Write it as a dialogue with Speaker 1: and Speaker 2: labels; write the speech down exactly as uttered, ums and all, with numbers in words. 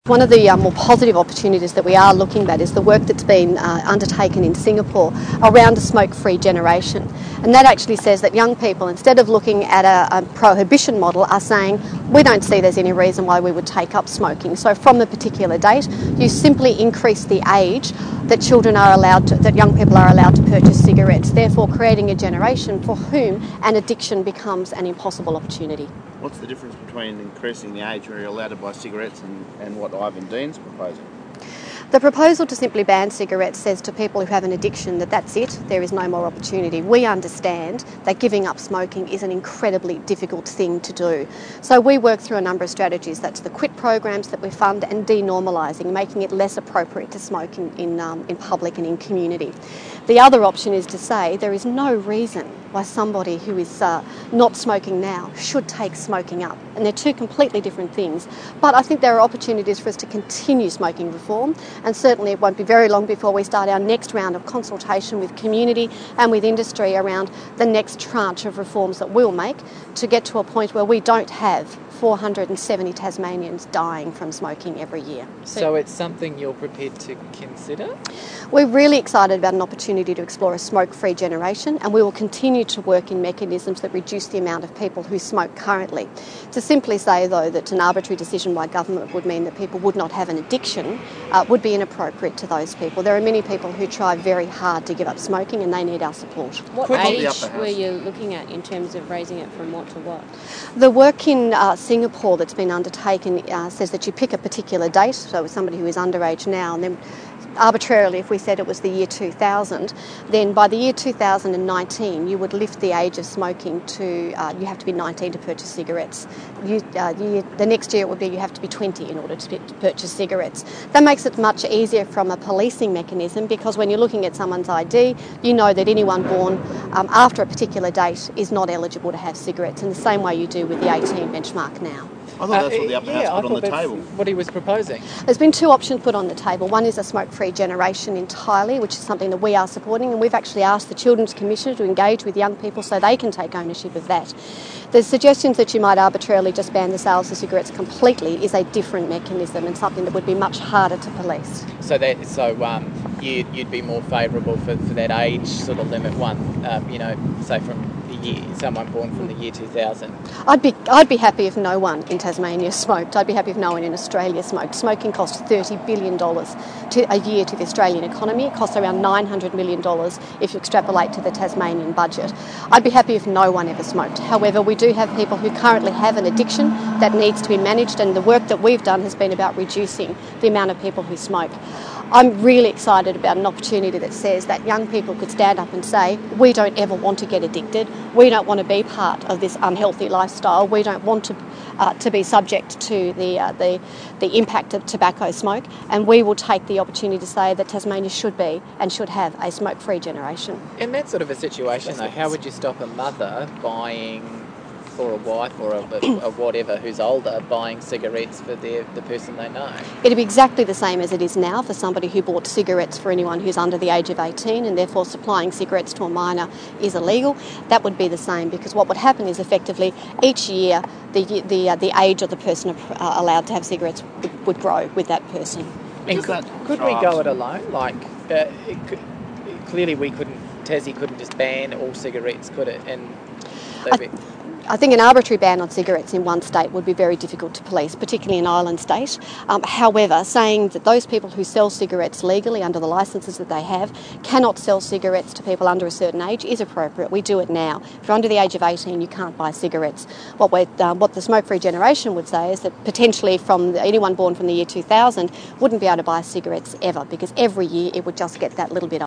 Speaker 1: One of the uh, more positive opportunities that we are looking at is the work that's been uh, undertaken in Singapore around a smoke-free generation. And that actually says that young people, instead of looking at a, a prohibition model, are saying, we don't see there's any reason why we would take up smoking. So from a particular date, you simply increase the age that children are allowed to, that young people are allowed to purchase cigarettes, therefore creating a generation for whom an addiction becomes an impossible opportunity.
Speaker 2: What's the difference between increasing the age where you're allowed to buy cigarettes and, and what Ivan Dean's proposing?
Speaker 1: The proposal to simply ban cigarettes says to people who have an addiction that that's it, there is no more opportunity. We understand that giving up smoking is an incredibly difficult thing to do. So we work through a number of strategies. That's the quit programs that we fund and denormalising, making it less appropriate to smoke in, in, um, in public and in community. The other option is to say there is no reason why somebody who is uh, not smoking now should take smoking up. And they're two completely different things. But I think there are opportunities for us to continue smoking reform, and certainly it won't be very long before we start our next round of consultation with community and with industry around the next tranche of reforms that we'll make to get to a point where we don't have four hundred seventy Tasmanians dying from smoking every year.
Speaker 3: So it's something you're prepared to consider?
Speaker 1: We're really excited about an opportunity to explore a smoke-free generation, and we will continue to work in mechanisms that reduce the amount of people who smoke currently. To simply say, though, that an arbitrary decision by government would mean that people would not have an addiction uh, would be inappropriate to those people. There are many people who try very hard to give up smoking, and they need our support.
Speaker 4: What
Speaker 3: Could
Speaker 4: age were you looking at in terms of raising it from what to what?
Speaker 1: The work in uh, Singapore that's been undertaken uh, says that you pick a particular date, so somebody who is underage now, and then arbitrarily, if we said it was the year two thousand, then by the year two thousand nineteen you would lift the age of smoking to, uh, you have to be nineteen to purchase cigarettes. You, uh, the, the next year it would be you have to be twenty in order to, to purchase cigarettes. That makes it much easier from a policing mechanism, because when you're looking at someone's I D, you know that anyone born um, after a particular date is not eligible to have cigarettes in the same way you do with the eighteen benchmark now.
Speaker 2: I thought that's what the upper
Speaker 3: Uh, yeah,
Speaker 2: house
Speaker 3: I
Speaker 2: put on
Speaker 3: thought
Speaker 2: the
Speaker 3: that's
Speaker 2: table.
Speaker 3: what he was proposing.
Speaker 1: There's been two options put on the table. One is a smoke-free generation entirely, which is something that we are supporting, and we've actually asked the Children's Commission to engage with young people so they can take ownership of that. The suggestions that you might arbitrarily just ban the sales of cigarettes completely is a different mechanism and something that would be much harder to police.
Speaker 3: So that so um, you, you'd be more favourable for, for that age sort of limit one, um, you know, say from the year, someone born from the year two thousand.
Speaker 1: I'd be I'd be happy if no one in Tasmania smoked. I'd be happy if no one in Australia smoked. Smoking costs thirty billion dollars to, a year to the Australian economy. It costs around nine hundred million dollars if you extrapolate to the Tasmanian budget. I'd be happy if no one ever smoked. However, we do have people who currently have an addiction that needs to be managed, and the work that we've done has been about reducing the amount of people who smoke. I'm really excited about an opportunity that says that young people could stand up and say, we don't ever want to get addicted, we don't want to be part of this unhealthy lifestyle, we don't want to uh, to be subject to the, uh, the the impact of tobacco smoke, and we will take the opportunity to say that Tasmania should be and should have a smoke-free generation.
Speaker 3: In that sort of a situation though, how would you stop a mother buying, or a wife or a, a whatever who's older, buying cigarettes for their, the person they know?
Speaker 1: It'd be exactly the same as it is now for somebody who bought cigarettes for anyone who's under the age of eighteen, and therefore supplying cigarettes to a minor is illegal. That would be the same, because what would happen is effectively each year the the, uh, the age of the person uh, allowed to have cigarettes would, would grow with that person.
Speaker 3: And
Speaker 2: Does
Speaker 3: could,
Speaker 2: that
Speaker 3: could we
Speaker 2: drive
Speaker 3: go
Speaker 2: some-
Speaker 3: it alone? Like, uh, it could, clearly we couldn't, Tassie couldn't just ban all cigarettes, could it? And they'd be,
Speaker 1: I think an arbitrary ban on cigarettes in one state would be very difficult to police, particularly an island state. Um, however, saying that those people who sell cigarettes legally under the licences that they have cannot sell cigarettes to people under a certain age is appropriate. We do it now. If you're under the age of eighteen, you can't buy cigarettes. What, we're, um, what the smoke-free generation would say is that potentially from the, anyone born from the year two thousand wouldn't be able to buy cigarettes ever, because every year it would just get that little bit